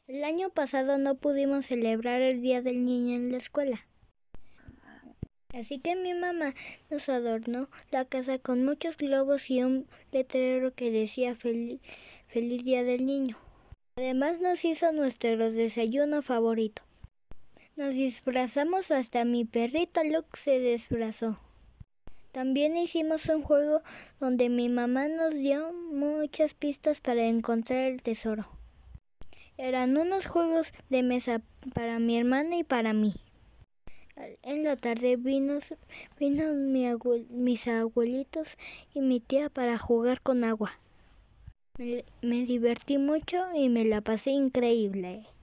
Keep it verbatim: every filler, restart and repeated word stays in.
El año pasado no pudimos celebrar el Día del Niño en la escuela. Así que mi mamá nos adornó la casa con muchos globos y un letrero que decía Feliz, Feliz Día del Niño. Además nos hizo nuestro desayuno favorito. Nos disfrazamos, hasta mi perrito Luke se disfrazó. También hicimos un juego donde mi mamá nos dio muchas pistas para encontrar el tesoro. Eran unos juegos de mesa para mi hermano y para mí. En la tarde vino, vino mi abuel, mis abuelitos y mi tía para jugar con agua. Me, me divertí mucho y me la pasé increíble.